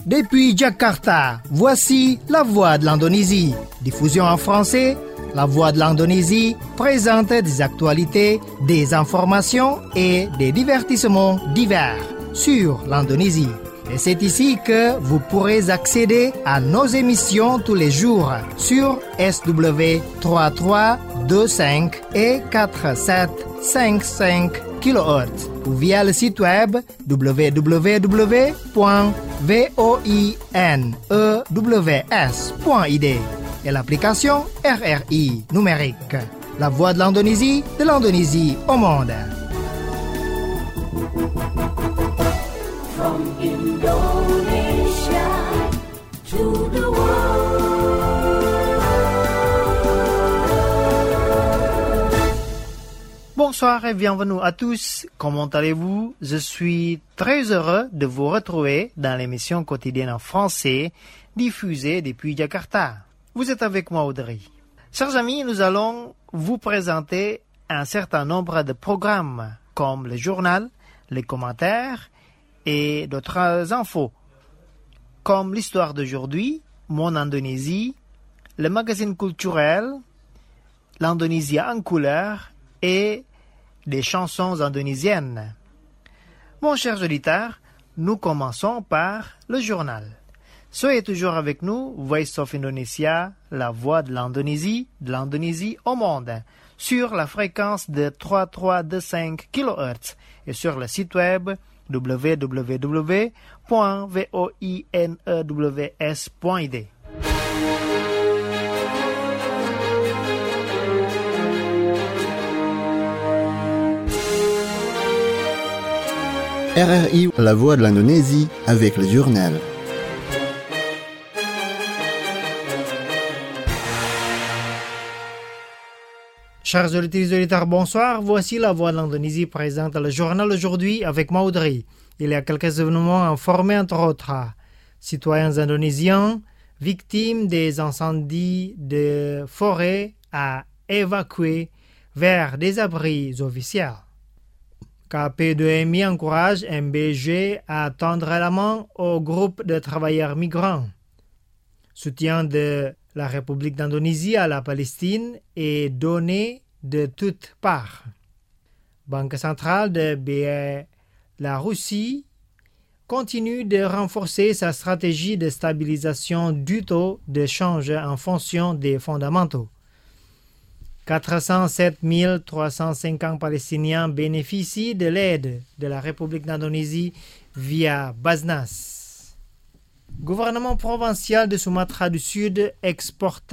Depuis Jakarta, voici La Voix de l'Indonésie. Diffusion en français, La Voix de l'Indonésie présente des actualités, des informations et des divertissements divers sur l'Indonésie. Et c'est ici que vous pourrez accéder à nos émissions tous les jours sur SW 3325 et 4755 kHz ou via le site web www.voinews.id et l'application RRI numérique. La Voix de l'Indonésie au monde. From Indonesia to the world. Bonsoir et bienvenue à tous. Comment allez-vous? Je suis très heureux de vous retrouver dans l'émission quotidienne en français diffusée depuis Jakarta. Vous êtes avec moi, Audrey. Chers amis, nous allons vous présenter un certain nombre de programmes comme le journal, les commentaires et d'autres infos, comme l'histoire d'aujourd'hui, Mon Indonésie, le magazine culturel, l'Indonésie en couleur et des chansons indonésiennes. Mon cher auditeur, nous commençons par le journal. Soyez toujours avec nous, Voice of Indonesia, la voix de l'Indonésie au monde, sur la fréquence de 3325 kHz et sur le site web www.voinews.id. RRI, la voix de l'Indonésie, avec le journal. Chers auditeurs, bonsoir. Voici La Voix de l'Indonésie présente le journal aujourd'hui avec moi, Audrey. Il y a quelques événements informés, entre autres. Citoyens indonésiens victimes des incendies de forêt à évacuer vers des abris officiels. KP2MI encourage MBG à tendre la main au groupe de travailleurs migrants. Soutien de la République d'Indonésie à la Palestine est donné de toutes parts. Banque centrale de la Russie continue de renforcer sa stratégie de stabilisation du taux de change en fonction des fondamentaux. 407 350 Palestiniens bénéficient de l'aide de la République d'Indonésie via Basnas. Gouvernement provincial de Sumatra du Sud exporte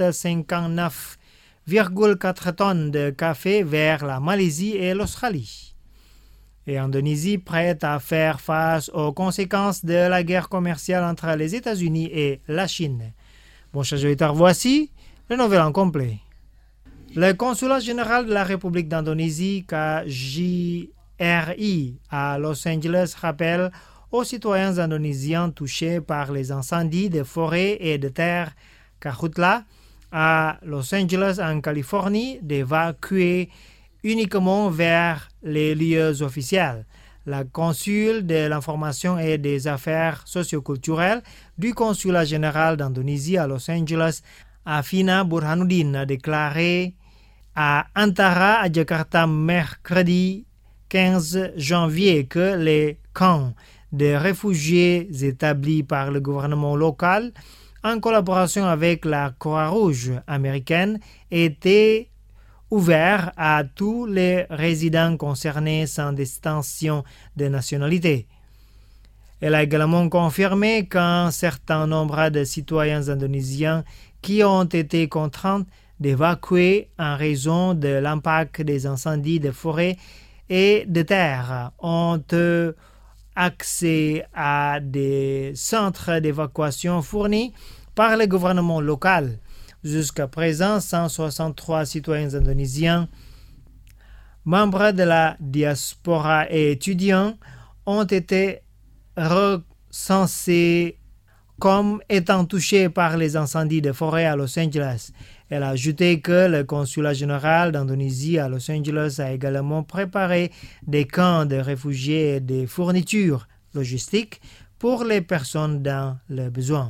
59,4 tonnes de café vers la Malaisie et l'Australie. Et Indonésie prête à faire face aux conséquences de la guerre commerciale entre les États-Unis et la Chine. Bon, chers auditeurs, voici le nouvel en complet. Le consulat général de la République d'Indonésie, KJRI, à Los Angeles rappelle aux citoyens indonésiens touchés par les incendies de forêt et de terre Kahutla à Los Angeles en Californie d'évacuer uniquement vers les lieux officiels. La consul de l'information et des affaires socioculturelles du consulat général d'Indonésie à Los Angeles, Afina Burhanuddin, a déclaré à Antara à Jakarta mercredi 15 janvier que les camps de réfugiés établis par le gouvernement local en collaboration avec la Croix-Rouge américaine étaient ouverts à tous les résidents concernés sans distinction de nationalité. Elle a également confirmé qu'un certain nombre de citoyens indonésiens qui ont été contraints d'évacuer en raison de l'impact des incendies de forêt et de terre ont accès à des centres d'évacuation fournis par le gouvernement local. Jusqu'à présent, 163 citoyens indonésiens, membres de la diaspora et étudiants, ont été recensés comme étant touchés par les incendies de forêt à Los Angeles. Elle a ajouté que le consulat général d'Indonésie à Los Angeles a également préparé des camps de réfugiés et des fournitures logistiques pour les personnes dans le besoin.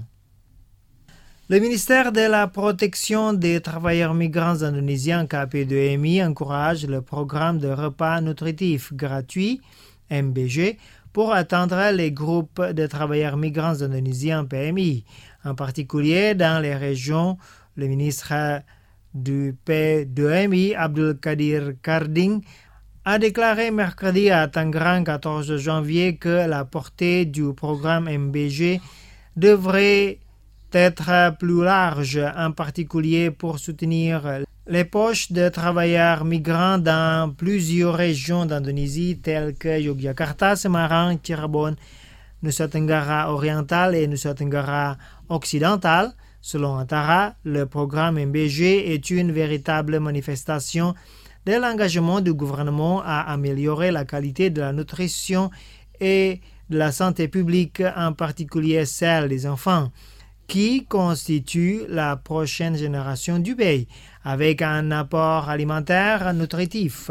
Le ministère de la Protection des travailleurs migrants indonésiens KP2MI encourage le programme de repas nutritifs gratuits MBG pour atteindre les groupes de travailleurs migrants indonésiens PMI. En particulier dans les régions, le ministre du P2MI, Abdul Qadir Karding, a déclaré mercredi à Tangerang 14 janvier que la portée du programme MBG devrait être plus large, en particulier pour soutenir les poches de travailleurs migrants dans plusieurs régions d'Indonésie telles que Yogyakarta, Semarang, Cirebon, Nusa Tenggara oriental et Nusa Tenggara occidental. Selon Antara, le programme MBG est une véritable manifestation de l'engagement du gouvernement à améliorer la qualité de la nutrition et de la santé publique, en particulier celle des enfants, qui constitue la prochaine génération du pays, avec un apport alimentaire nutritif.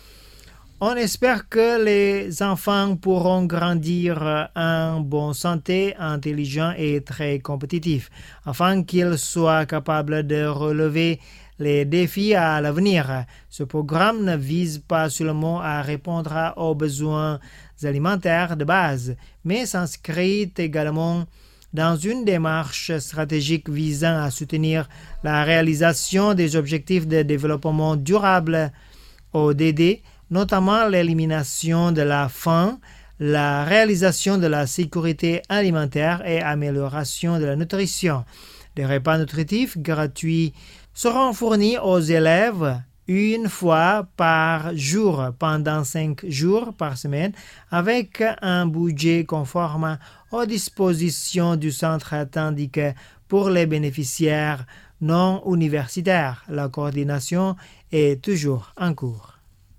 On espère que les enfants pourront grandir en bonne santé, intelligents et très compétitifs, afin qu'ils soient capables de relever les défis à l'avenir. Ce programme ne vise pas seulement à répondre aux besoins alimentaires de base, mais s'inscrit également dans une démarche stratégique visant à soutenir la réalisation des objectifs de développement durable ODD, notamment l'élimination de la faim, la réalisation de la sécurité alimentaire et amélioration de la nutrition. Des repas nutritifs gratuits seront fournis aux élèves une fois par jour pendant 5 jours par semaine avec un budget conforme aux dispositions du centre, tandis que pour les bénéficiaires non universitaires, la coordination est toujours en cours.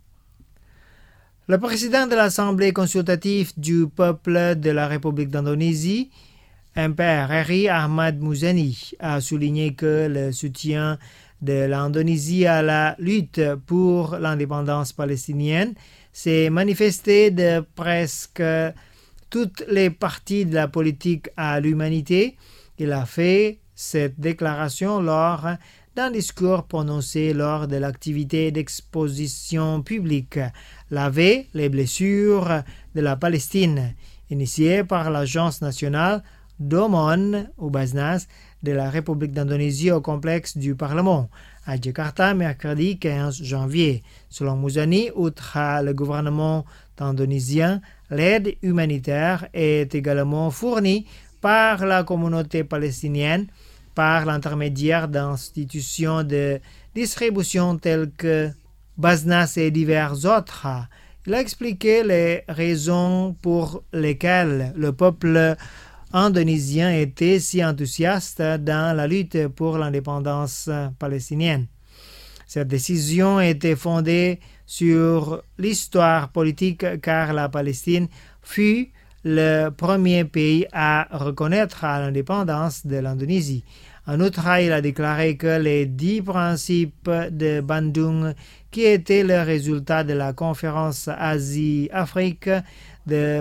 Le président de l'Assemblée consultative du peuple de la République d'Indonésie, MPRRI Ahmad Muzani, a souligné que le soutien de l'Indonésie à la lutte pour l'indépendance palestinienne s'est manifesté de presque toutes les parties de la politique à l'humanité. Il a fait cette déclaration lors d'un discours prononcé lors de l'activité d'exposition publique « Laver les blessures de la Palestine » initiée par l'Agence nationale d'Aumône ou Basnas de la République d'Indonésie au complexe du Parlement à Jakarta mercredi 15 janvier. Selon Muzani, outre le gouvernement indonésien, l'aide humanitaire est également fournie par la communauté palestinienne par l'intermédiaire d'institutions de distribution telles que Basnas et divers autres. Il a expliqué les raisons pour lesquelles le peuple indonésien était si enthousiaste dans la lutte pour l'indépendance palestinienne. Cette décision était fondée sur l'histoire politique car la Palestine fut le premier pays à reconnaître l'indépendance de l'Indonésie. En outre, il a déclaré que les 10 principes de Bandung, qui étaient le résultat de la conférence Asie-Afrique de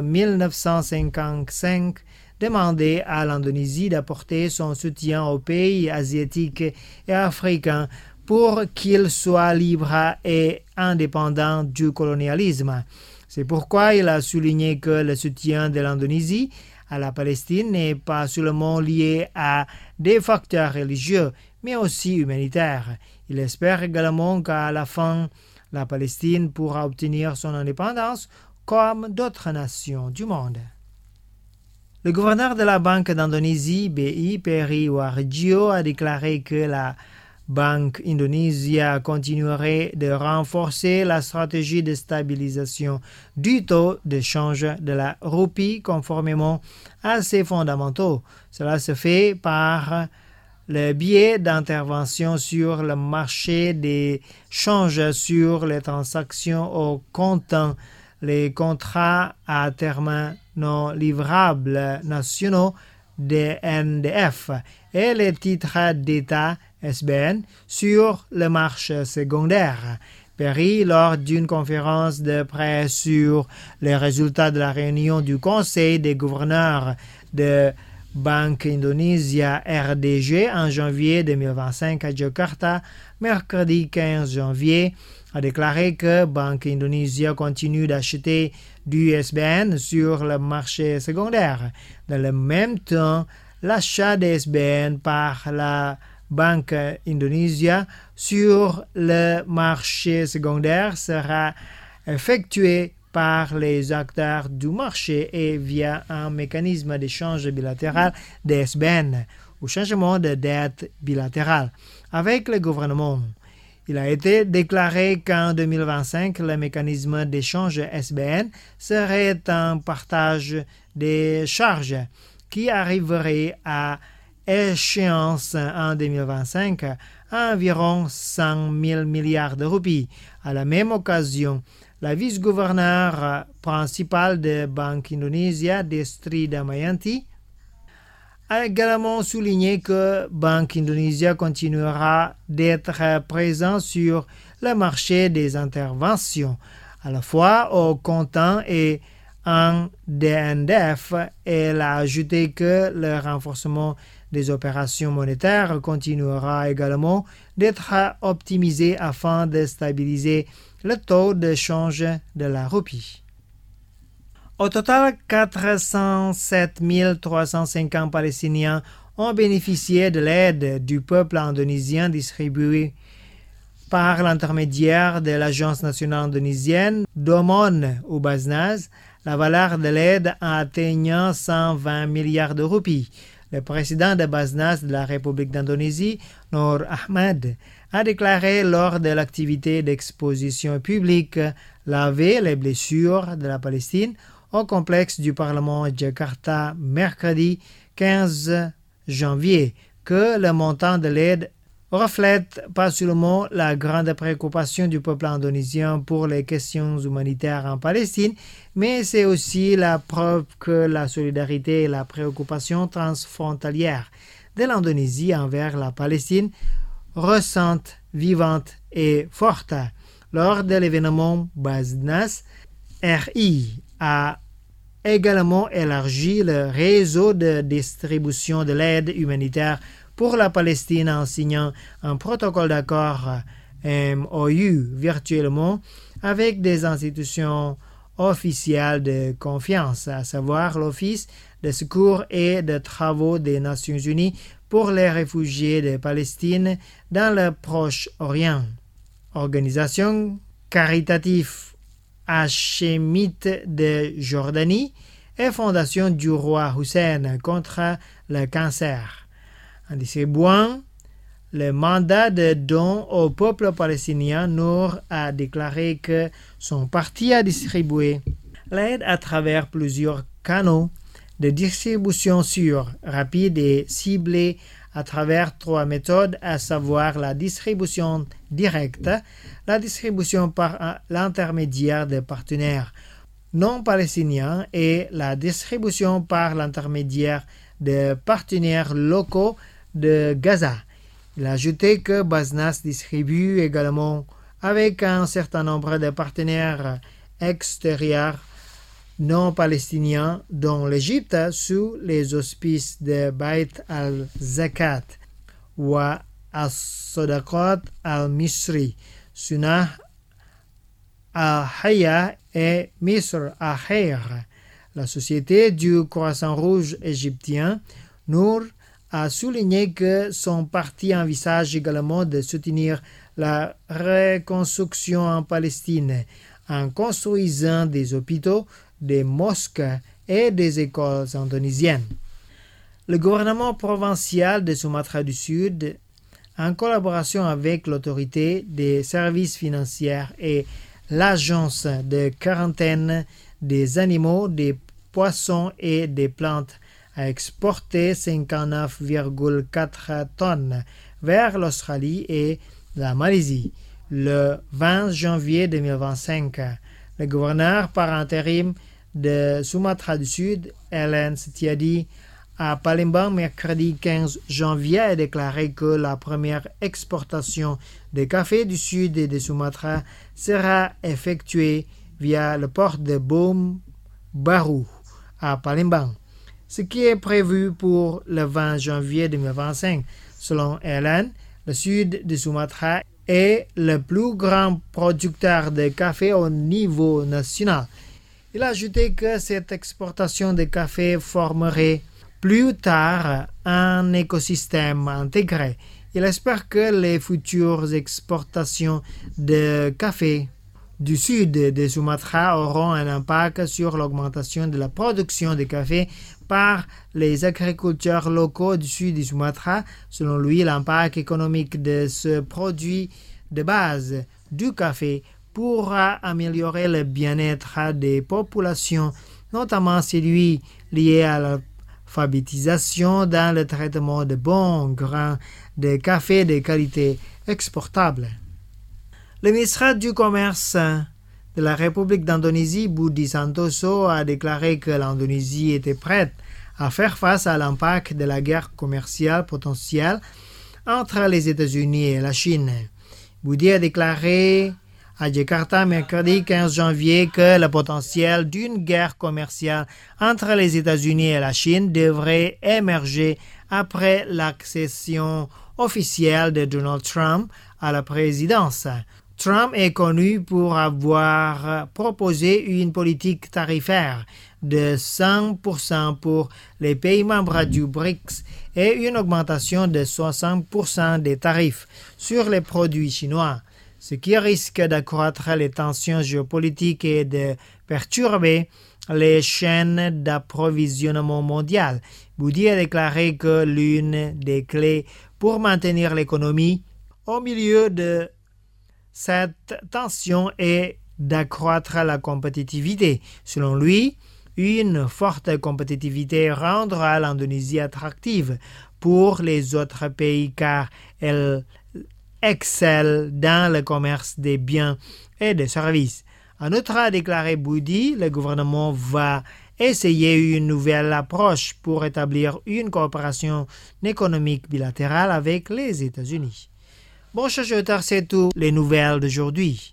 1955, demandaient à l'Indonésie d'apporter son soutien aux pays asiatiques et africains pour qu'ils soient libres et indépendants du colonialisme. C'est pourquoi il a souligné que le soutien de l'Indonésie à la Palestine n'est pas seulement lié à des facteurs religieux, mais aussi humanitaires. Il espère également qu'à la fin, la Palestine pourra obtenir son indépendance comme d'autres nations du monde. Le gouverneur de la Banque d'Indonésie, BI, Peri Warjio, a déclaré que la Banque Indonesia continuerait de renforcer la stratégie de stabilisation du taux de change de la roupie conformément à ses fondamentaux. Cela se fait par le biais d'intervention sur le marché des changes sur les transactions au comptant, les contrats à terme non livrables nationaux des NDF et les titres d'État SBN sur le marché secondaire. Peri, lors d'une conférence de presse sur les résultats de la réunion du Conseil des gouverneurs de Banque Indonesia RDG en janvier 2025 à Jakarta, mercredi 15 janvier, a déclaré que Banque Indonesia continue d'acheter du SBN sur le marché secondaire. Dans le même temps, l'achat des SBN par la Banque Indonesia sur le marché secondaire sera effectué par les acteurs du marché et via un mécanisme d'échange bilatéral des SBN ou changement de dette bilatérale avec le gouvernement. Il a été déclaré qu'en 2025, le mécanisme d'échange SBN serait un partage des charges qui arriverait à échéance en 2025 à environ 100 000 milliards de roupies. À la même occasion, la vice-gouverneure principale de Banque Indonesia, Destri Damayanti, a également souligné que Banque Indonesia continuera d'être présent sur le marché des interventions, à la fois au comptant et en DNDF. Elle a ajouté que le renforcement des opérations monétaires continuera également d'être optimisé afin de stabiliser le taux de change de la roupie. Au total, 407 350 Palestiniens ont bénéficié de l'aide du peuple indonésien distribuée par l'intermédiaire de l'Agence nationale indonésienne d'Aumône ou Basnas. La valeur de l'aide atteignant 120 milliards de roupies. Le président de Basnas de la République d'Indonésie, Noor Ahmad, a déclaré lors de l'activité d'exposition publique Laver les blessures de la Palestine au complexe du Parlement de Jakarta mercredi 15 janvier que le montant de l'aide reflète pas seulement la grande préoccupation du peuple indonésien pour les questions humanitaires en Palestine, mais c'est aussi la preuve que la solidarité et la préoccupation transfrontalière de l'Indonésie envers la Palestine ressentent vivantes et fortes. Lors de l'événement Basnas, RI a également élargi le réseau de distribution de l'aide humanitaire pour la Palestine en signant un protocole d'accord MOU virtuellement avec des institutions officielles de confiance, à savoir l'Office de secours et de travaux des Nations Unies pour les réfugiés de Palestine dans le Proche-Orient. Organisation caritative hachémite de Jordanie et Fondation du roi Hussein contre le cancer. En distribuant le mandat de don au peuple palestinien, Noor a déclaré que son parti a distribué l'aide à travers plusieurs canaux de distribution sûrs, rapides et ciblés à travers 3 méthodes, à savoir la distribution directe, la distribution par l'intermédiaire de partenaires non palestiniens et la distribution par l'intermédiaire de partenaires locaux de Gaza. Il a ajouté que Basnas distribue également avec un certain nombre de partenaires extérieurs non palestiniens, dont l'Égypte, sous les auspices de Bayt al-Zakat ou al-Sadaqat al-Misri, Sunnah al-Hayya et Misr al-Khair. La Société du Croissant Rouge égyptien, Noor, a souligné que son parti envisage également de soutenir la reconstruction en Palestine en construisant des hôpitaux, des mosquées et des écoles indonésiennes. Le gouvernement provincial de Sumatra du Sud, en collaboration avec l'autorité des services financiers et l'agence de quarantaine des animaux, des poissons et des plantes, a exporté 59,4 tonnes vers l'Australie et la Malaisie. Le 20 janvier 2025, le gouverneur par intérim de Sumatra du Sud, Ellen Setiadi, à Palembang, mercredi 15 janvier, a déclaré que la première exportation de café du Sud et de Sumatra sera effectuée via le port de Bom Baru à Palembang. ce qui est prévu pour le 20 janvier 2025. Selon Ellen, le sud de Sumatra est le plus grand producteur de café au niveau national. Il a ajouté que cette exportation de café formerait plus tard un écosystème intégré. Il espère que les futures exportations de café du sud de Sumatra auront un impact sur l'augmentation de la production de café par les agriculteurs locaux du sud de Sumatra. Selon lui, l'impact économique de ce produit de base du café pourra améliorer le bien-être des populations, notamment celui lié à l'alphabétisation dans le traitement de bons grains de café de qualité exportable. Le ministre du Commerce de la République d'Indonésie, Budi Santoso, a déclaré que l'Indonésie était prête à faire face à l'impact de la guerre commerciale potentielle entre les États-Unis et la Chine. Budi a déclaré à Jakarta mercredi 15 janvier que le potentiel d'une guerre commerciale entre les États-Unis et la Chine devrait émerger après l'accession officielle de Donald Trump à la présidence. Trump est connu pour avoir proposé une politique tarifaire de 100% pour les pays membres du BRICS et une augmentation de 60% des tarifs sur les produits chinois, ce qui risque d'accroître les tensions géopolitiques et de perturber les chaînes d'approvisionnement mondiales. Budi a déclaré que l'une des clés pour maintenir l'économie au milieu de cette tension est d'accroître la compétitivité. Selon lui, une forte compétitivité rendra l'Indonésie attractive pour les autres pays car elle excelle dans le commerce des biens et des services. En outre, a déclaré Budi, le gouvernement va essayer une nouvelle approche pour établir une coopération économique bilatérale avec les États-Unis. Bon, chers auditeurs, c'est tout les nouvelles d'aujourd'hui.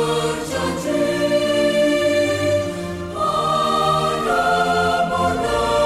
Berjanji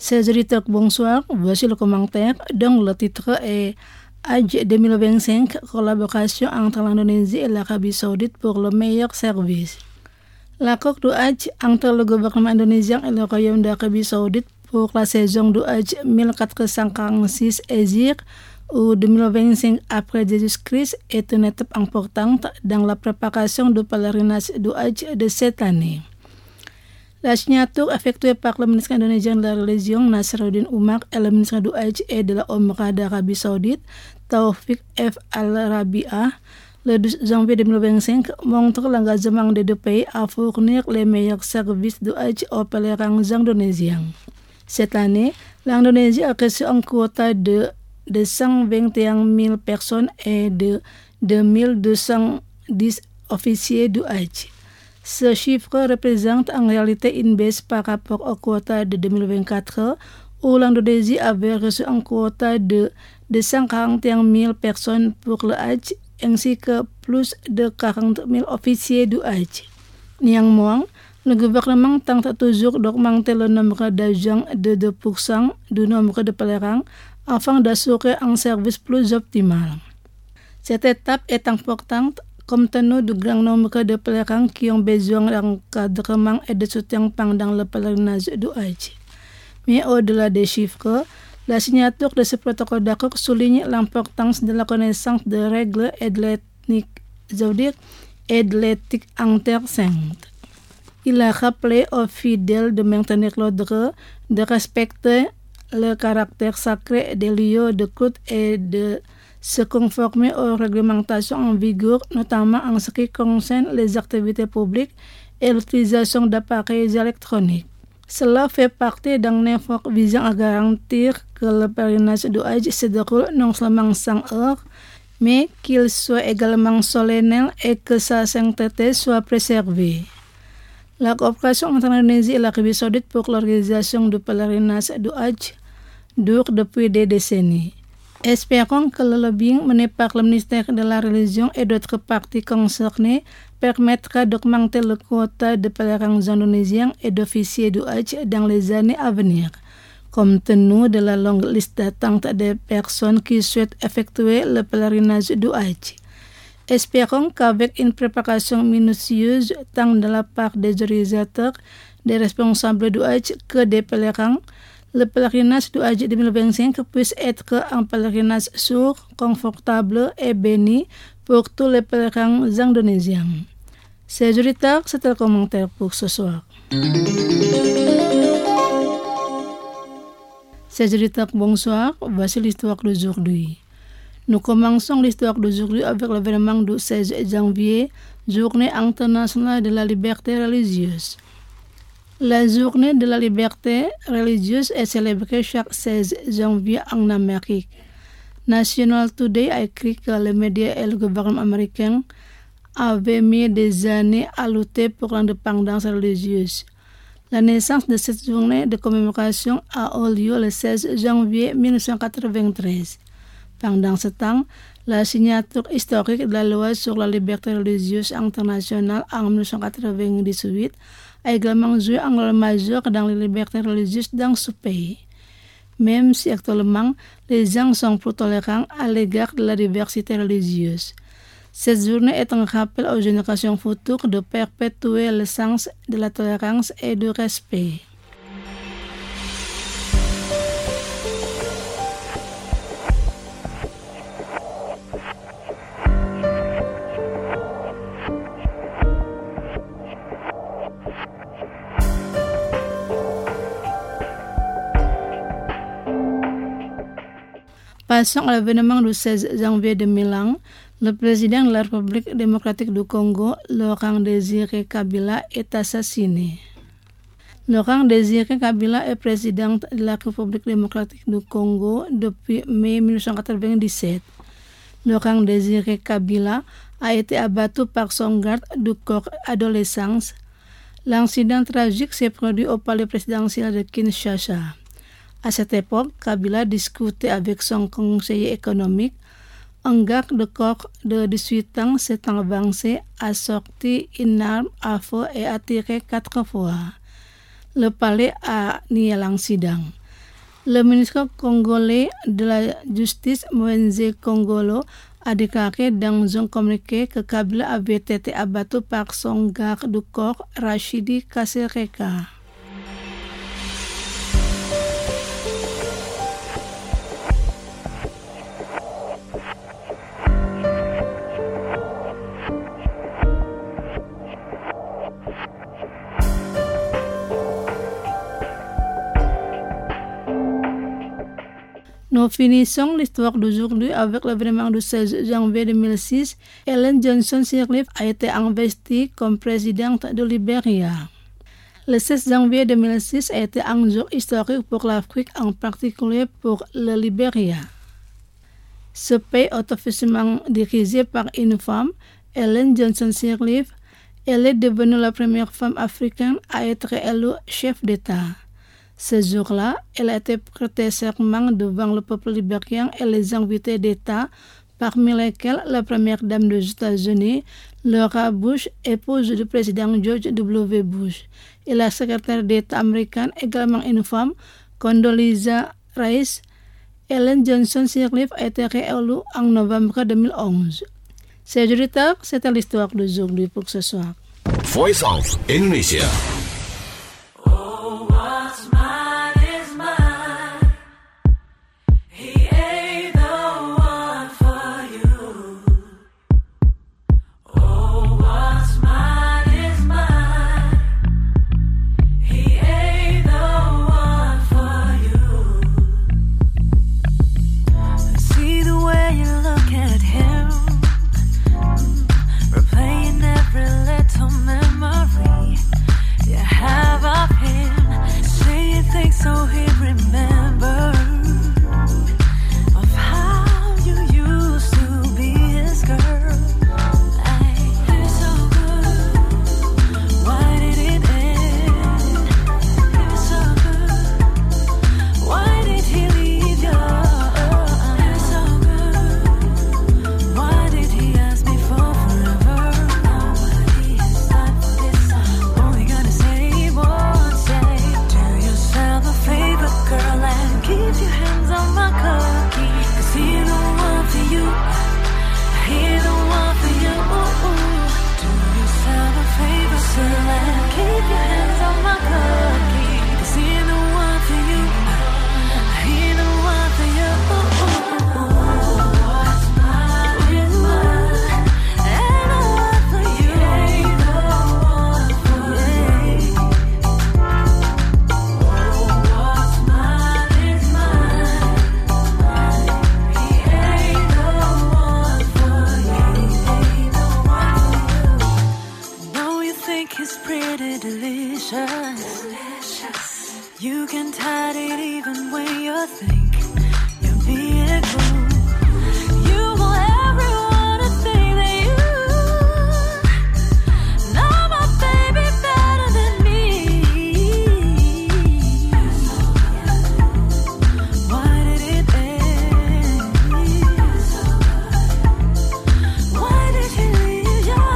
Chers auditeurs, bonsoir. Voici le commentaire dont le titre est Hajj 2025, collaboration entre l'Indonésie et l'Arabie Saoudite pour le meilleur service. L'accord de Hajj entre le gouvernement indonésien et le Royaume d'Arabie Saoudite pour la saison du Hajj 1446 Hégire ou 2025 après Jésus-Christ est une étape importante dans la préparation du pèlerinage du Hajj de cette année. La signature effectuée par le ministre indonésien de la religion Nasruddin Umar et le ministre du Hajj et de la Omrah d'Arabie Saoudite Taufik F. Al-Rabi'a le 12 janvier 2025 montre l'engagement des deux pays à fournir les meilleurs services de Hajj aux pèlerins indonésiens. Cette année, l'Indonésie a reçu un quota de 121 000 personnes et de 2210 officiers du Hajj. Ce chiffre représente en réalité une baisse par rapport au quota de 2024 où l'Indonésie avait reçu un quota de 141 000 personnes pour le Hajj ainsi que plus de 40 000 officiers du Hajj. Néanmoins, le gouvernement tente toujours d'augmenter le nombre d'agents de 2% du nombre de pèlerins afin d'assurer un service plus optimal. Cette étape est importante compte tenu du grand nombre de pèlerins qui ont besoin d'encadrement et de soutien pendant le pèlerinage du Hajj. Mais au-delà des chiffres, la signature de ce protocole d'accord souligne l'importance de la connaissance des règles et de l'éthique saoudite et de l'éthique intersainte. Il a rappelé aux fidèles de maintenir l'ordre, de respecter le caractère sacré des lieux de culte et de se conformer aux réglementations en vigueur, notamment en ce qui concerne les activités publiques et l'utilisation d'appareils électroniques. Cela fait partie d'un effort visant à garantir que le pèlerinage du Hajj se déroule non seulement sans heurts, mais qu'il soit également solennel et que sa sainteté soit préservée. La coopération entre l'Indonésie et l'Arabie Saoudite pour l'organisation du pèlerinage du Hajj dure depuis des décennies. Espérons que le lobbying mené par le ministère de la Religion et d'autres parties concernées permettra d'augmenter le quota de pèlerins indonésiens et d'officiers du Hajj dans les années à venir, compte tenu de la longue liste d'attente des personnes qui souhaitent effectuer le pèlerinage du Hajj. Espérons qu'avec une préparation minutieuse tant de la part des organisateurs, des responsables du Hajj que des pèlerins, le pèlerinage du Hajj 2025 puisse être un pèlerinage sûr, confortable et béni pour tous les pèlerins indonésiens. Chers auditeurs, c'est le commentaire pour ce soir. Chers auditeurs, bonsoir. Voici l'histoire d'aujourd'hui. Nous commençons l'histoire d'aujourd'hui avec l'événement du 16 janvier, Journée internationale de la liberté religieuse. La journée de la liberté religieuse est célébrée chaque 16 janvier en Amérique. National Today a écrit que les médias et le gouvernement américain avaient mis des années à lutter pour l'indépendance religieuse. La naissance de cette journée de commémoration a eu lieu le 16 janvier 1993. Pendant ce temps, la signature historique de la loi sur la liberté religieuse internationale en 1998 a également joué un rôle majeur dans les libertés religieuses dans ce pays. Même si actuellement, les gens sont plus tolérants à l'égard de la diversité religieuse. Cette journée est un rappel aux générations futures de perpétuer le sens de la tolérance et du respect. Passons à l'événement du 16 janvier 2001. Le président de la République démocratique du Congo, Laurent Désiré Kabila, est assassiné. Laurent Désiré Kabila est président de la République démocratique du Congo depuis mai 1997. Laurent Désiré Kabila a été abattu par son garde du corps adolescence. L'incident tragique s'est produit au palais présidentiel de Kinshasa. À cette époque, Kabila discutait avec son conseiller économique. Un garde de corps de 18 ans s'est avancé, a sorti une arme à feu et a tiré 4 fois. Le palais a nié l'incident. Le ministre congolais de la Justice, Moïse Kongolo, a déclaré dans un communiqué que Kabila avait été abattu par son garde-corps Rachidi Kassereka. Nous finissons l'histoire d'aujourd'hui avec l'événement du 16 janvier 2006. Ellen Johnson Sirleaf a été investie comme présidente de Libéria. Le 16 janvier 2006 a été un jour historique pour l'Afrique, en particulier pour le Libéria. Ce pays est officiellement dirigé par une femme, Ellen Johnson Sirleaf. Elle est devenue la première femme africaine à être élue chef d'État. Ce jour-là, elle a été prêtée serment devant le peuple libérien et les invités d'État, parmi lesquels la première dame des États-Unis, Laura Bush, épouse du président George W. Bush, et la secrétaire d'État américaine, également une femme, Condoleezza Rice. Ellen Johnson Sirleaf a été réélue en novembre 2011. C'est Jurita, c'était l'histoire d'aujourd'hui pour ce soir. Voice of Indonesia. You can hide it even when you think you're being cool. You want everyone to think that you know my baby better than me. Why did it end? Why did he leave you?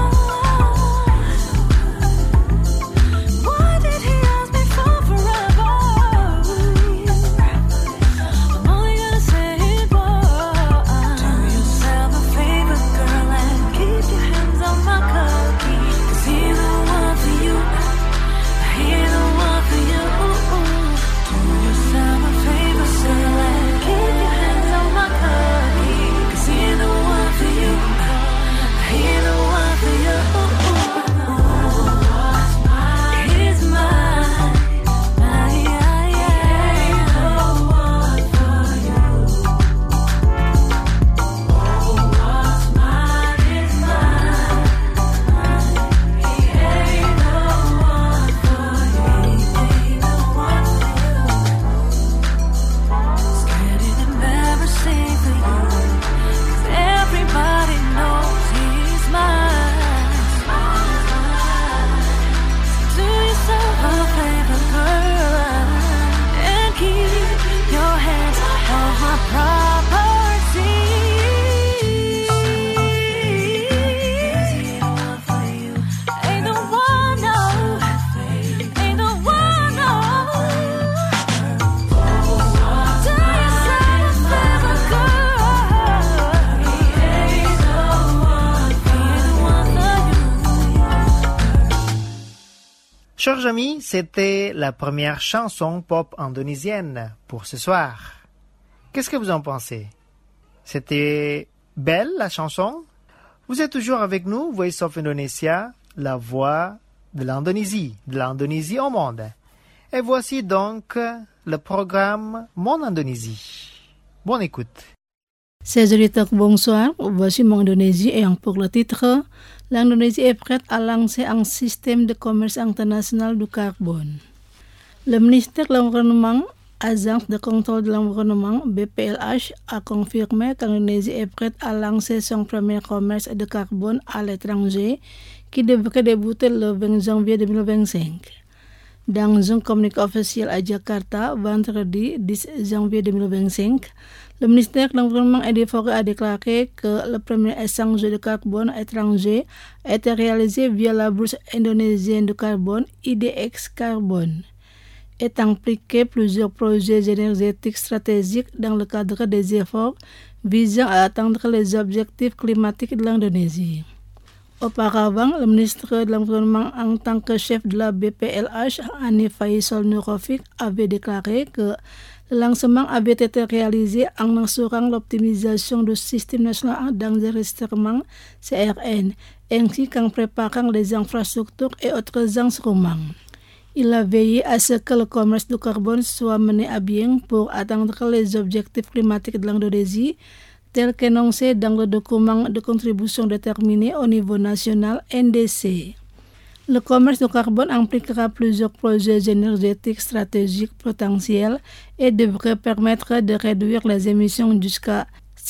Why did he ask me for forever? I'm only gonna say it once. Chers amis, c'était la première chanson pop indonésienne pour ce soir. Qu'est-ce que vous en pensez? C'était belle la chanson? Vous êtes toujours avec nous, Voice of Indonesia, la voix de l'Indonésie au monde. Et voici donc le programme Mon Indonésie. Bonne écoute. Chers auditeurs, bonsoir. Voici Mon Indonésie et pour le titre, l'Indonésie est prête à lancer un système de commerce international du carbone. Le ministère de l'Environnement, Agence de contrôle de l'environnement, BPLH, a confirmé que l'Indonésie est prête à lancer son premier commerce de carbone à l'étranger qui devrait débuter le 20 janvier 2025. Dans un communiqué officiel à Jakarta, vendredi 10 janvier 2025, le ministère de l'Environnement et des Forêts a déclaré que le premier échange de carbone étranger a été réalisé via la bourse indonésienne de carbone IDX Carbone, et impliqué plusieurs projets énergétiques stratégiques dans le cadre des efforts visant à atteindre les objectifs climatiques de l'Indonésie. Auparavant, le ministre de l'Environnement en tant que chef de la BPLH, Hanif Faisal Nurrafiq, avait déclaré que le lancement avait été réalisé en assurant l'optimisation du système national d'enregistrement CRN, ainsi qu'en préparant les infrastructures et autres instruments. Il a veillé à ce que le commerce du carbone soit mené à bien pour atteindre les objectifs climatiques de l'Indonésie, tel qu'énoncé dans le document de contribution déterminé au niveau national NDC. Le commerce du carbone impliquera plusieurs projets énergétiques stratégiques potentiels et devrait permettre de réduire les émissions jusqu'à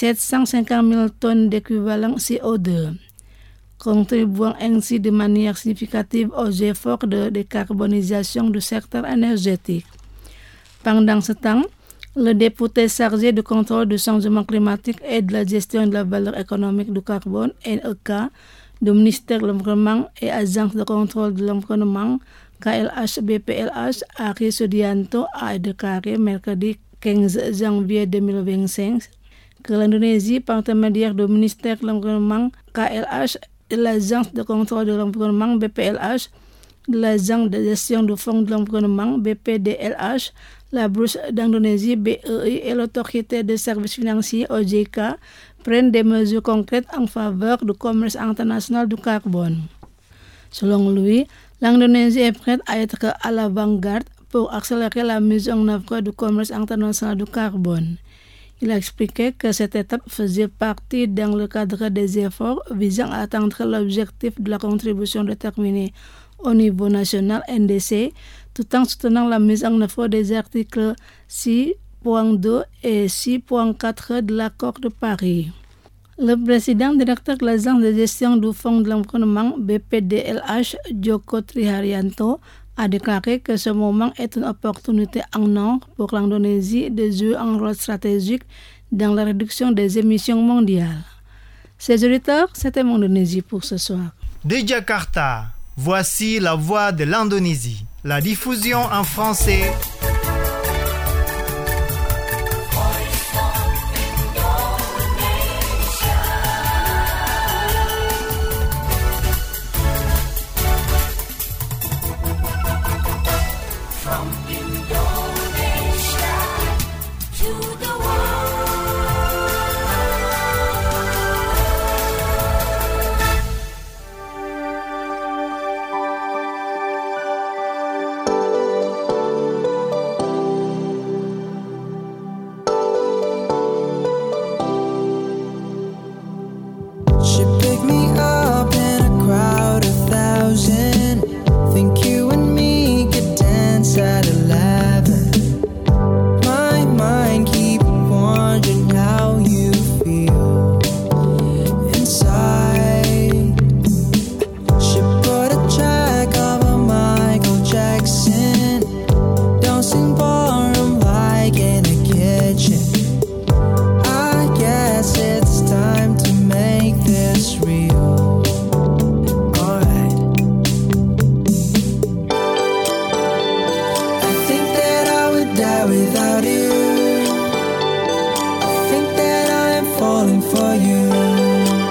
750 000 tonnes d'équivalent CO2, contribuant ainsi de manière significative aux efforts de décarbonisation du secteur énergétique. Pendant ce temps, le député chargé du contrôle du changement climatique et de la gestion de la valeur économique du carbone, NEK, du ministère de l'Environnement et Agence de contrôle de l'environnement, KLH-BPLH, Ari Sudianto, a déclaré mercredi 15 janvier 2025 que l'Indonésie, par intermédiaire du ministère de l'Environnement, KLH, de l'Agence de contrôle de l'environnement, BPLH, de l'Agence de gestion du Fonds de l'environnement, BPDLH, la Bourse d'Indonésie, BEI, et l'Autorité des services financiers, OJK, prennent des mesures concrètes en faveur du commerce international du carbone. Selon lui, l'Indonésie est prête à être à l'avant-garde pour accélérer la mise en œuvre du commerce international du carbone. Il a expliqué que cette étape faisait partie dans le cadre des efforts visant à atteindre l'objectif de la contribution déterminée au niveau national NDC, tout en soutenant la mise en œuvre des articles 6.2 et 6.4 de l'accord de Paris. Le président directeur de l'Agence de gestion du Fonds de l'environnement, BPDLH, Joko Triharyanto, a déclaré que ce moment est une opportunité en or pour l'Indonésie de jouer un rôle stratégique dans la réduction des émissions mondiales. Chers auditeurs, c'était Mon Indonésie pour ce soir. De Jakarta, voici la voix de l'Indonésie. La diffusion en français.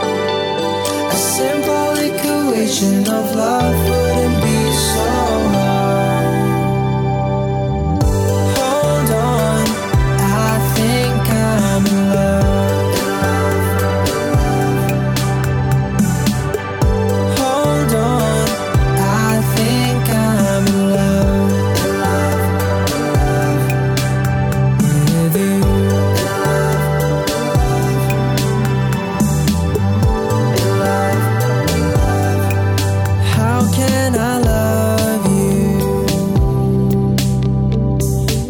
of love wouldn't be so hard.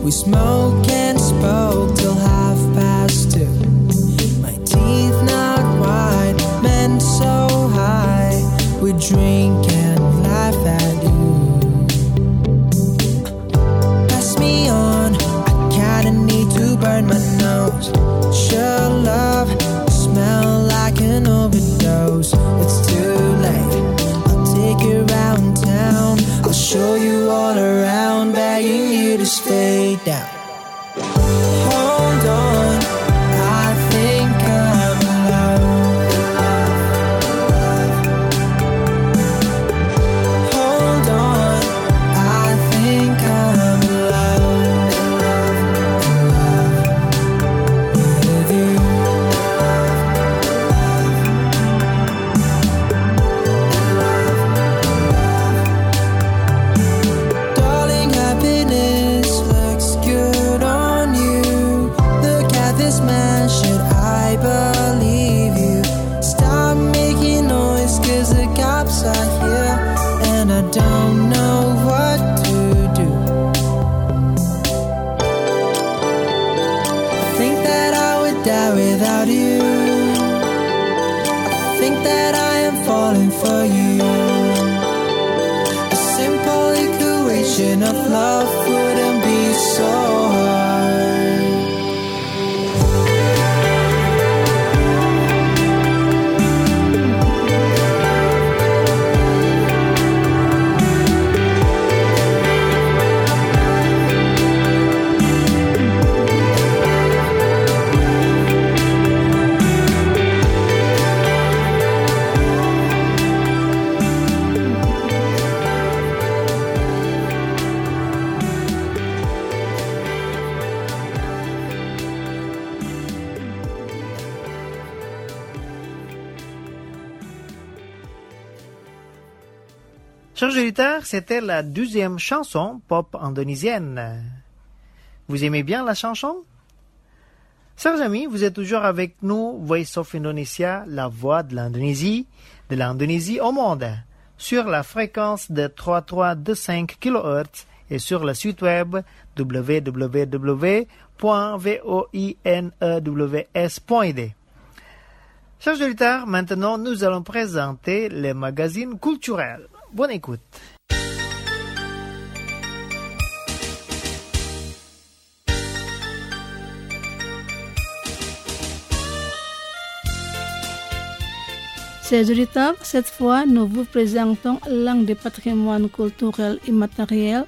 We smoke and spoke till 2:30. My teeth not white, men so high. We drink and laugh at you. Pass me on, I kinda need to burn my nose. Sure love, smell like an overdose. It's too late, I'll take you around town. I'll show you all around, begging you to stay down. Hold on, I think I'm in love. Hold on, I think I'm in love. With you. Darling, happiness looks good on you. Look at this man, should I believe you? Stop making noise, 'cause the cops are here, and I don't know what to do. I think that I would die without you. I think that I am falling for you. A simple equation of love wouldn't be so hard. Chers auditeurs, c'était la 12e chanson pop indonésienne. Vous aimez bien la chanson? Chers amis, vous êtes toujours avec nous, Voice of Indonesia, la voix de l'Indonésie au monde, sur la fréquence de 3325 kHz et sur le site web www.voinews.id. Chers auditeurs, maintenant nous allons présenter les magazines culturels. Bonne écoute. Chers auditeurs, cette fois, nous vous présentons l'un des patrimoines culturels immatériels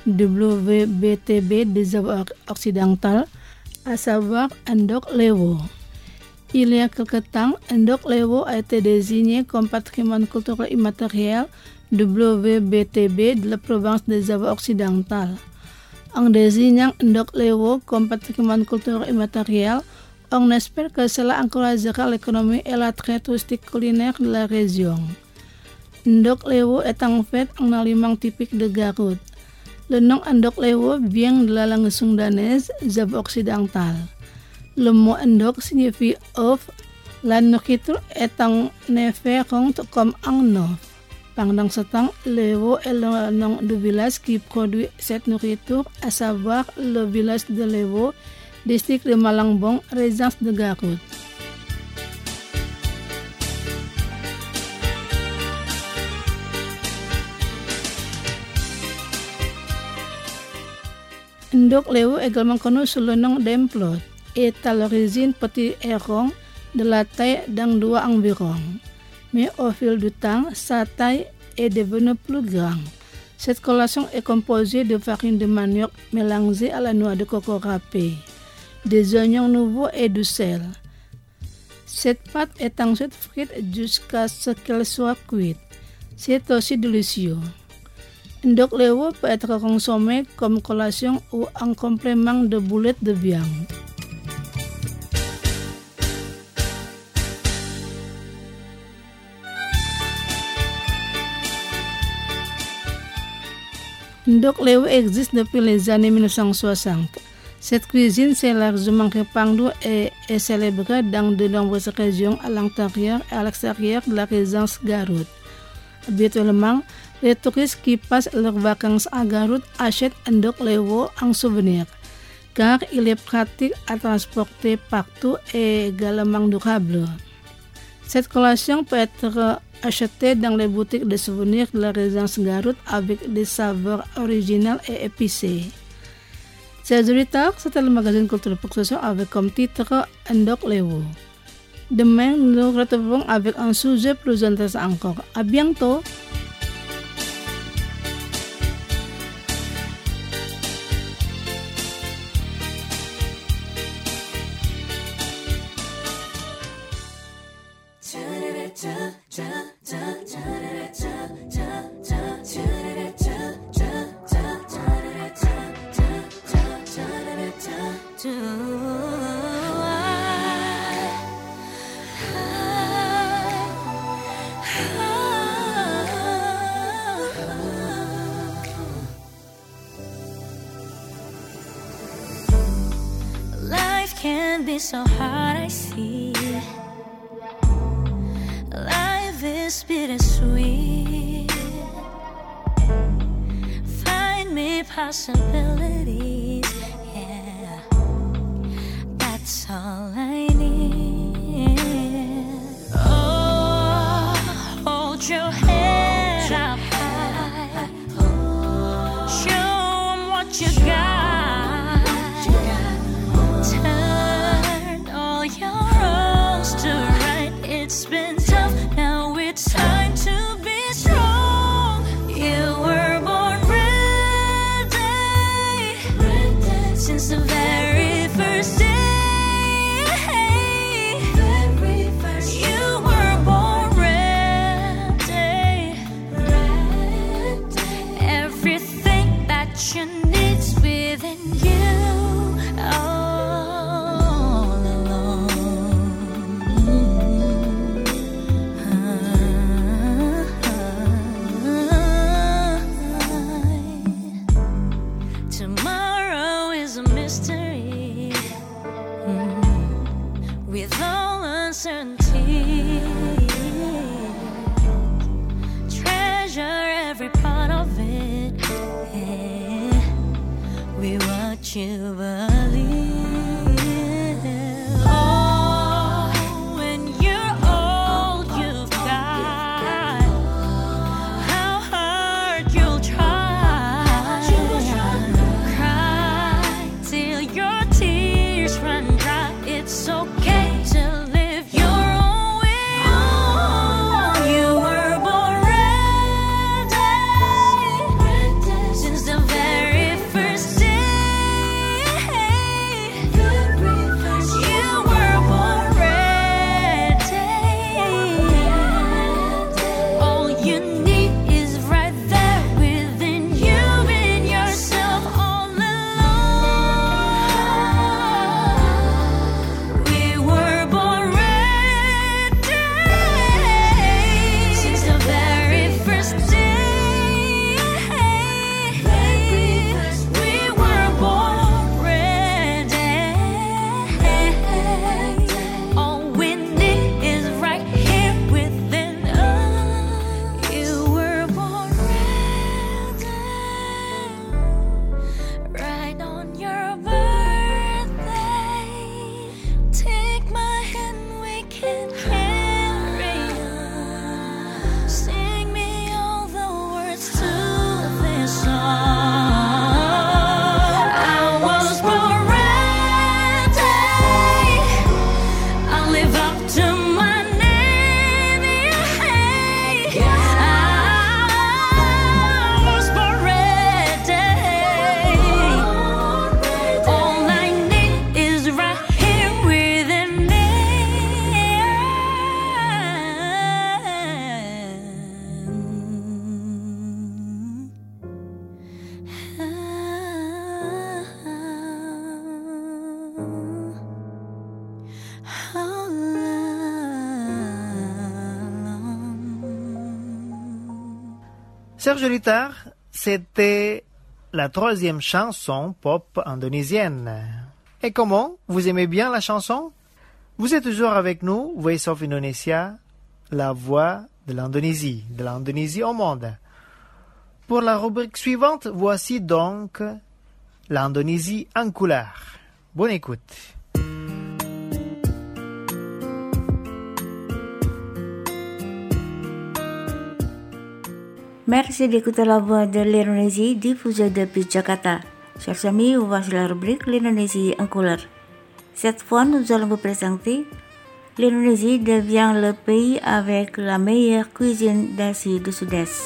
WBTB des œuvres occidentales, à savoir Endok Lewo. Il y a quelque temps, Endok Lewo a été désigné comme patrimoine culturel immatériel WBTB de la province des œuvres occidentales. En désignant Endok Lewo comme patrimoine culturel immatériel, on espère que cela encouragera l'économie et l'attrait touristique culinaire de la région. Endok Lewo est en fait un aliment typique de Garut. Le nom Endok Lewo vient de la langue sundanaise œuvre occidentale. Le mot Endok signifie œuf. La nourriture est en effet ronde comme un œuf. Pendant ce temps, Lewo est le nom du village qui produit cette nourriture, à savoir le village de Lewo, district de Malangbong, résidence de Garut. Endok Lewo, également connu sous le nom d'Emplot, est à l'origine petit et rond de la taille d'un doigt environ. Mais au fil du temps, sa taille est devenue plus grande. Cette collation est composée de farine de manioc mélangée à la noix de coco râpée, des oignons nouveaux et du sel. Cette pâte est ensuite frite jusqu'à ce qu'elle soit cuite. C'est aussi délicieux. Endok Lewo peut être consommé comme collation ou en complément de boulettes de viande. Endok Lewo existe depuis les années 1960. Cette cuisine s'est largement répandue et est célébrée dans de nombreuses régions à l'intérieur et à l'extérieur de la résidence Garut. Habituellement, les touristes qui passent leurs vacances à Garut achètent Endok Lewo en souvenir. car il est pratique à transporter partout et également durable. Cette collation peut être achetée dans les boutiques de souvenirs de la résidence Garut avec des saveurs originales et épicées. Chers auditeurs, c'était le magazine Culture pour ce soir avec comme titre Endok Lewu. Demain, nous nous retrouvons avec un sujet plus intéressant encore. À bientôt! Life can be so hard, I see. Life is bittersweet. Find me possibilities, yeah. That's all I need. Oh, hold your head up high. Show 'em what you got. Turn all your wrongs to right. It's been tough, now it's time to be strong. You were born ready, since the very first day. You were born ready. Everything that you need's within you. All alone. Tomorrow is a mystery, with all uncertainty. Treasure every part of it, yeah. We watch you believe. Oh, when you're old, you've got how hard you'll try. Cry till your tears run dry. It's okay to live your own way. You were born ready, since the very first day. You were born ready. All you need is right there within you, in yourself, all alone. We were born ready, since the very first day. We were born ready. All we need is right here within us. You were born ready, right on your birthday. Take my hand, we can carry on. Sing me all the words to this song. I was born ready. I'll live up to my name, yeah. I was born ready. All I need is right here within me. Chers auditeurs, c'était la troisième chanson pop indonésienne. Et comment? Vous aimez bien la chanson? Vous êtes toujours avec nous, Voice of Indonesia, la voix de l'Indonésie au monde. Pour la rubrique suivante, voici donc l'Indonésie en couleur. Bonne écoute. Merci d'écouter la voix de l'Indonésie diffusée depuis Jakarta. Chers amis, voici la rubrique l'Indonésie en couleur. Cette fois, nous allons vous présenter l'Indonésie devient le pays avec la meilleure cuisine d'Asie du Sud-Est.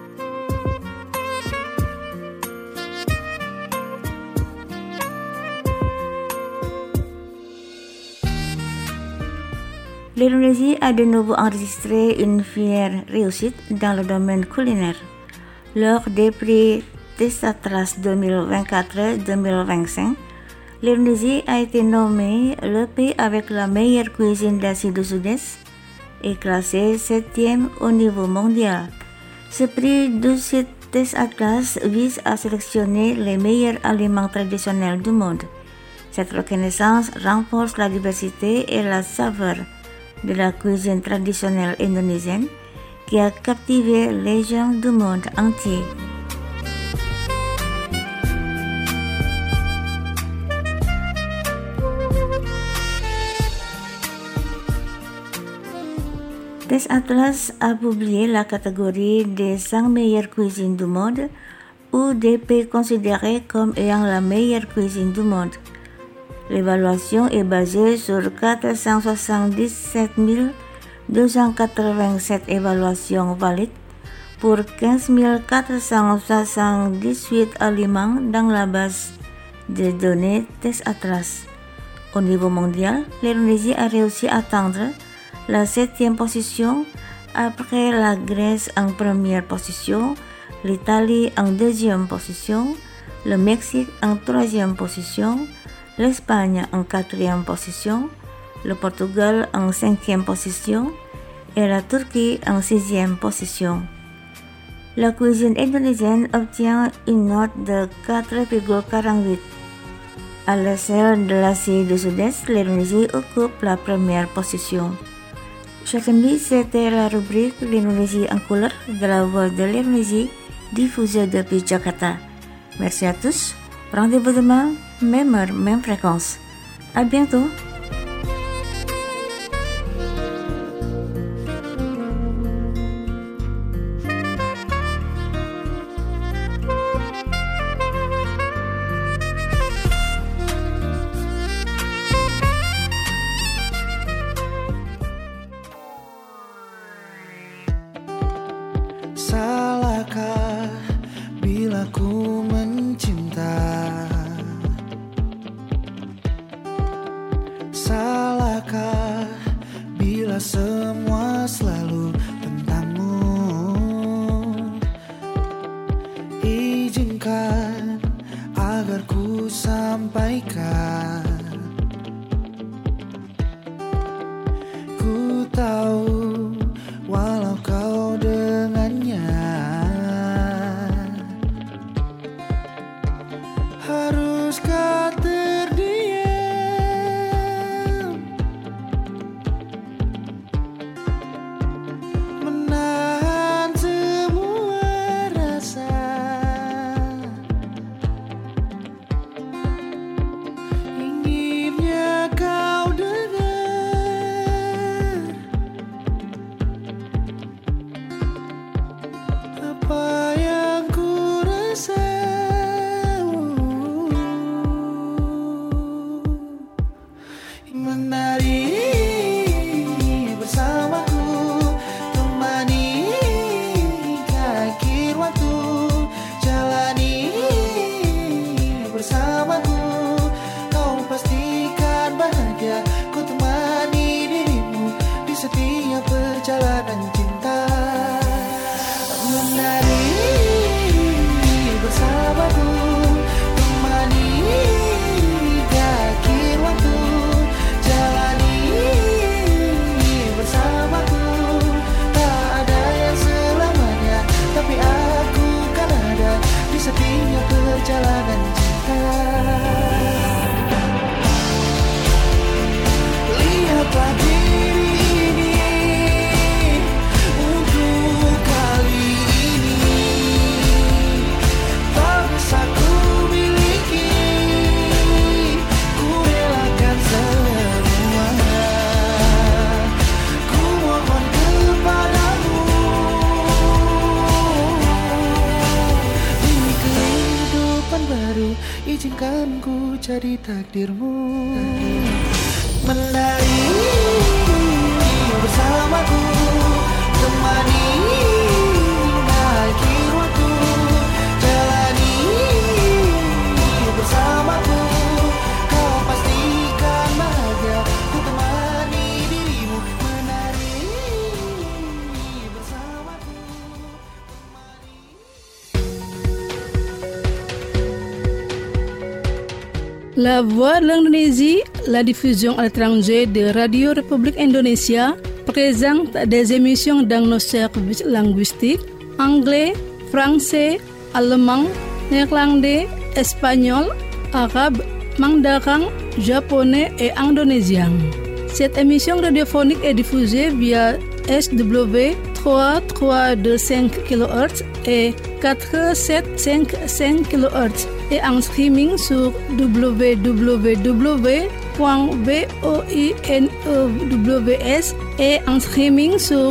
L'Indonésie a de nouveau enregistré une fière réussite dans le domaine culinaire. Lors des prix Tesatras 2024-2025, l'Indonésie a été nommée le pays avec la meilleure cuisine d'Asie du Sud-Est et classé 7e au niveau mondial. Ce prix du site Tesatlas vise à sélectionner les meilleurs aliments traditionnels du monde. Cette reconnaissance renforce la diversité et la saveur de la cuisine traditionnelle indonésienne qui a captivé les gens du monde entier. Tesatlas a publié la catégorie des 100 meilleures cuisines du monde ou des pays considérés comme ayant la meilleure cuisine du monde. L'évaluation est basée sur 477 287 évaluations valides pour 15 478 aliments dans la base de données Tesatlas. Au niveau mondial, l'Indonésie a réussi à atteindre la 7e position après la Grèce en première position, l'Italie en 2e position, le Mexique en 3e position, l'Espagne en 4e position, le Portugal en 5e position et la Turquie en 6e position. La cuisine indonésienne obtient une note de 4,48. À l'échelle de l'Asie du Sud-Est, l'Indonésie occupe la première position. Chers amis, c'était la rubrique l'Indonésie en couleur de la voix de l'Indonésie diffusée depuis Jakarta. Merci à tous. Rendez-vous demain, même heure, même fréquence. À bientôt. Salahkah bila ku mencinta? Salahkah bila semua selalu tentangmu? Izinkan agar ku sampaikan. Ku tahu walau kau dengannya haruskah terdiam, menahan semua rasa, inginnya kau dengar apa yang ku rasa. aku jadi takdirmu. Menari bersamaku, temani akhir waktu, jalani bersamaku, kau pastikan bahagia, ku temani dirimu, menari bersamaku, La Voix de l'Indonésie, la diffusion à l'étranger de Radio République Indonésia, présente des émissions dans nos services linguistiques anglais, français, allemand, néerlandais, espagnol, arabe, mandarin, japonais et indonésien. Cette émission radiophonique est diffusée via SW 3325 kHz et 4755 kHz et en streaming sur www.voinews et en streaming sur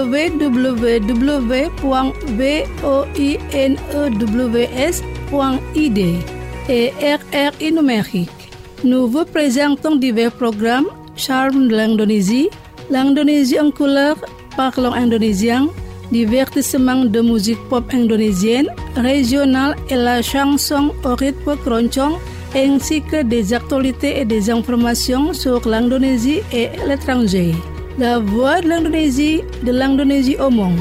www.voinews.id et RRI numérique. Nous vous présentons divers programmes, charme de l'Indonésie, l'Indonésie en couleur, parlons indonésien, divertissement de musique pop indonésienne, régionale et la chanson au rythme keroncong, ainsi que des actualités et des informations sur l'Indonésie et l'étranger. La voix de l'Indonésie au monde.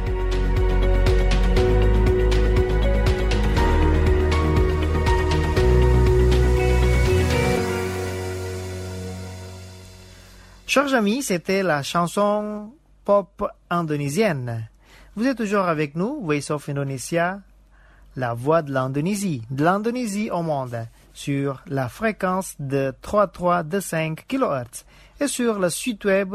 Chers amis, c'était la chanson pop indonésienne. Vous êtes toujours avec nous, Voice of Indonesia, la voix de l'Indonésie au monde, sur la fréquence de 3325 kHz et sur le site web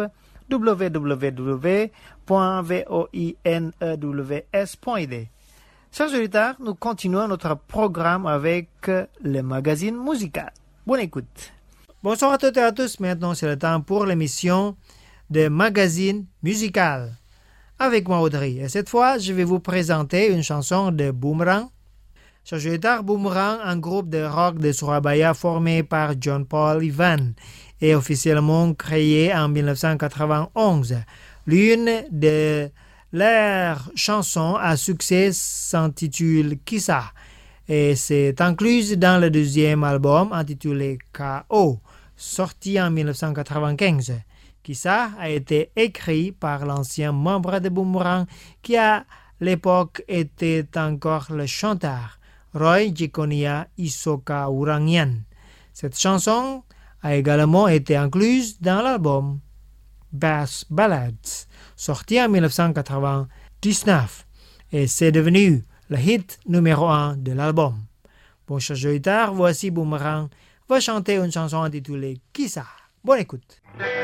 www.voinews.id. Chers auditeurs, nous continuons notre programme avec le magazine musical. Bonne écoute. Bonsoir à toutes et à tous. Maintenant, c'est le temps pour l'émission de magazine musical. Avec moi, Audrey. Et cette fois, je vais vous présenter une chanson de Boomerang. Chers auditeurs, Boomerang, un groupe de rock de Surabaya formé par John Paul Ivan et officiellement créé en 1991. L'une de leurs chansons à succès s'intitule Kisah et c'est incluse dans le deuxième album intitulé K.O., sorti en 1995. Kisah a été écrit par l'ancien membre de Boomerang qui à l'époque était encore le chanteur Roy Jekonia Isoka Urangian. Cette chanson a également été incluse dans l'album Bass Ballads, sorti en 1999, et c'est devenu le hit numéro 1 de l'album. Bon, chers auditeurs, voici Boomerang va chanter une chanson intitulée Kisah. Bonne écoute.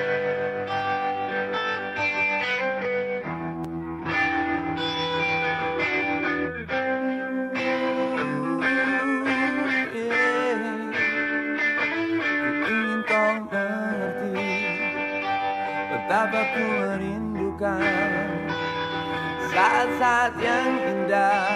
Betapa ku merindukan saat-saat yang indah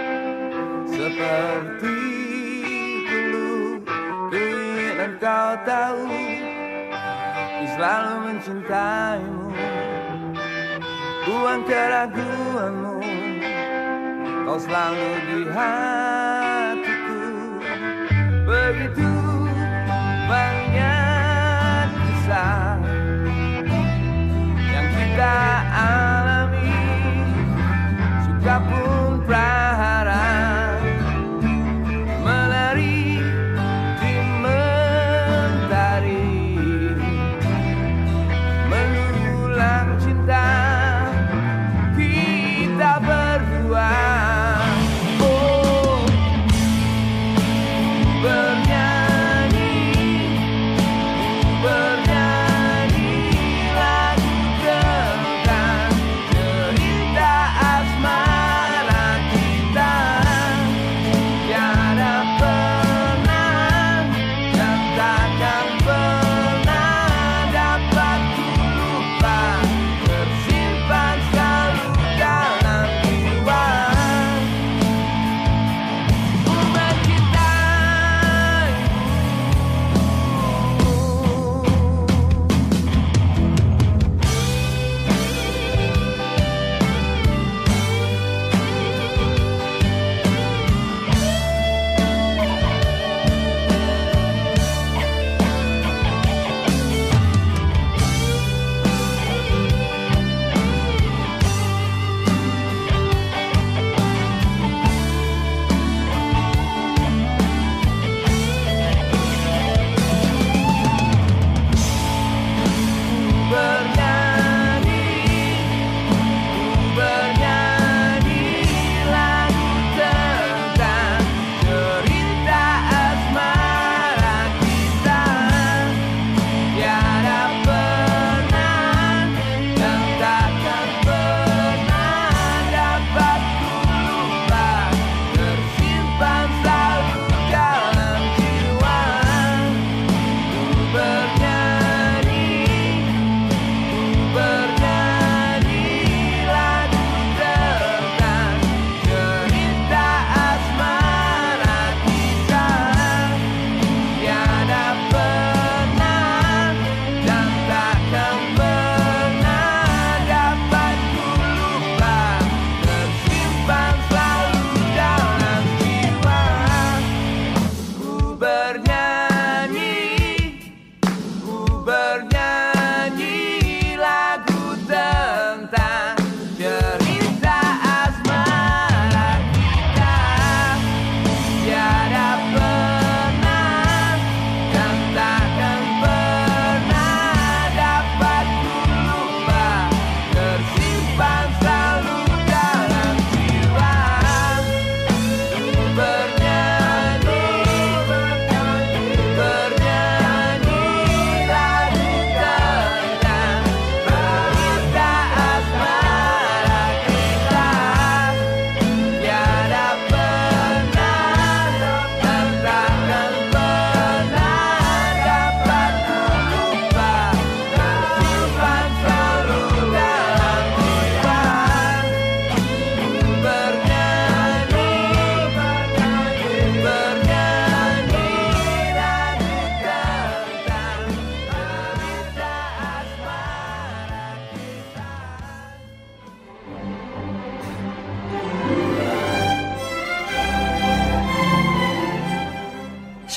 seperti dulu. Ku ingin kau tahu, ku selalu mencintaimu. Buang keraguanmu, kau selalu di hatiku. Begitu banyak kisah kita alami, suka pun prahara, melari di mentari, mengulang cinta kita berdua. Oh, bernyanyi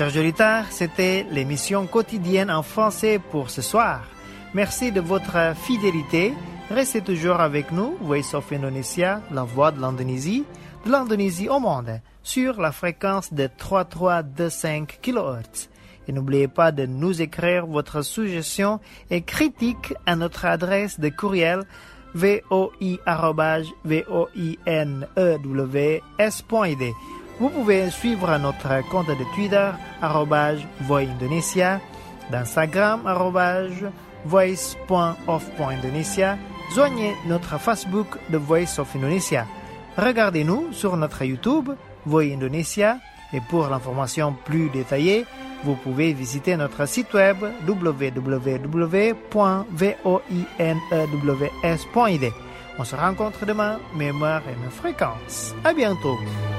Chers auditeurs, c'était l'émission quotidienne en français pour ce soir. Merci de votre fidélité. Restez toujours avec nous, Voice of Indonesia, la voix de l'Indonésie au monde, sur la fréquence de 3325 kHz. Et n'oubliez pas de nous écrire votre suggestion et critique à notre adresse de courriel voi@voinews.id. Vous pouvez suivre notre compte de Twitter @voindonesia, d'Instagram @voice.of.indonesia. Joignez notre Facebook The Voice of Indonesia. Regardez-nous sur notre YouTube Voi Indonesia et pour l'information plus détaillée, vous pouvez visiter notre site web www.voinews.id. On se rencontre demain, même heure et même fréquence. À bientôt.